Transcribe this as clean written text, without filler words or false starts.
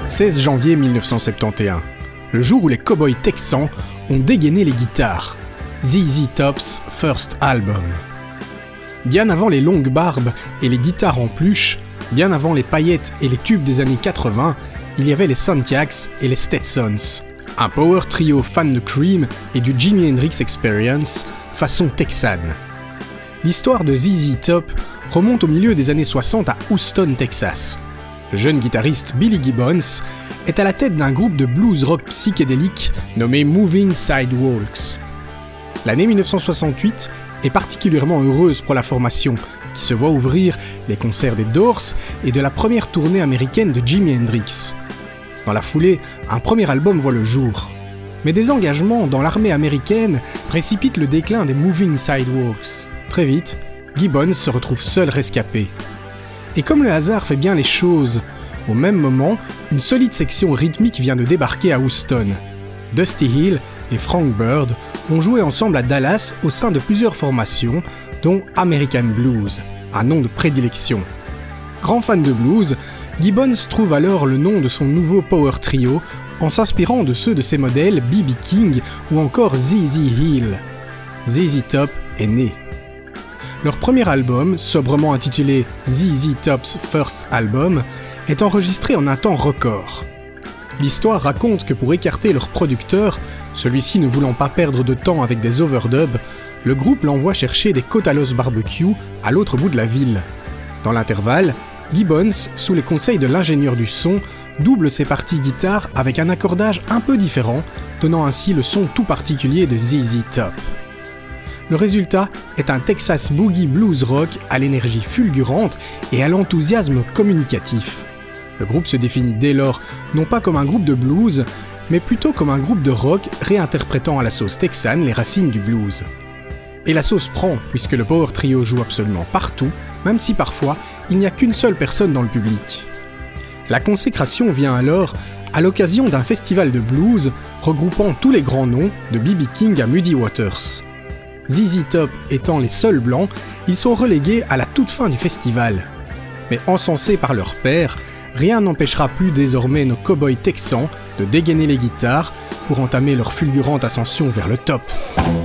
16 janvier 1971, le jour où les cow-boys texans ont dégainé les guitares. ZZ Top's First Album. Bien avant les longues barbes et les guitares en pluche, bien avant les paillettes et les tubes des années 80, il y avait les Santiacs et les Stetsons. Un power trio fan de Cream et du Jimi Hendrix Experience façon texane. L'histoire de ZZ Top remonte au milieu des années 60 à Houston, Texas. Le jeune guitariste Billy Gibbons est à la tête d'un groupe de blues rock psychédélique nommé Moving Sidewalks. L'année 1968 est particulièrement heureuse pour la formation, qui se voit ouvrir les concerts des Doors et de la première tournée américaine de Jimi Hendrix. Dans la foulée, un premier album voit le jour. Mais des engagements dans l'armée américaine précipitent le déclin des Moving Sidewalks. Très vite, Gibbons se retrouve seul rescapé. Et comme le hasard fait bien les choses, au même moment, une solide section rythmique vient de débarquer à Houston. Dusty Hill et Frank Bird ont joué ensemble à Dallas au sein de plusieurs formations, dont American Blues, un nom de prédilection. Grand fan de blues, Gibbons trouve alors le nom de son nouveau power trio en s'inspirant de ceux de ses modèles B.B. King ou encore ZZ Hill. ZZ Top est né. Leur premier album, sobrement intitulé ZZ Top's First Album, est enregistré en un temps record. L'histoire raconte que pour écarter leur producteur, celui-ci ne voulant pas perdre de temps avec des overdubs, le groupe l'envoie chercher des côtes à l'os barbecue à l'autre bout de la ville. Dans l'intervalle, Gibbons, sous les conseils de l'ingénieur du son, double ses parties guitare avec un accordage un peu différent, donnant ainsi le son tout particulier de ZZ Top. Le résultat est un Texas Boogie Blues Rock à l'énergie fulgurante et à l'enthousiasme communicatif. Le groupe se définit dès lors non pas comme un groupe de blues, mais plutôt comme un groupe de rock réinterprétant à la sauce texane les racines du blues. Et la sauce prend, puisque le power trio joue absolument partout, même si parfois il n'y a qu'une seule personne dans le public. La consécration vient alors à l'occasion d'un festival de blues regroupant tous les grands noms de B.B. King à Muddy Waters. ZZ Top étant les seuls blancs, ils sont relégués à la toute fin du festival. Mais encensés par leur père, rien n'empêchera plus désormais nos cow-boys texans de dégainer les guitares pour entamer leur fulgurante ascension vers le top.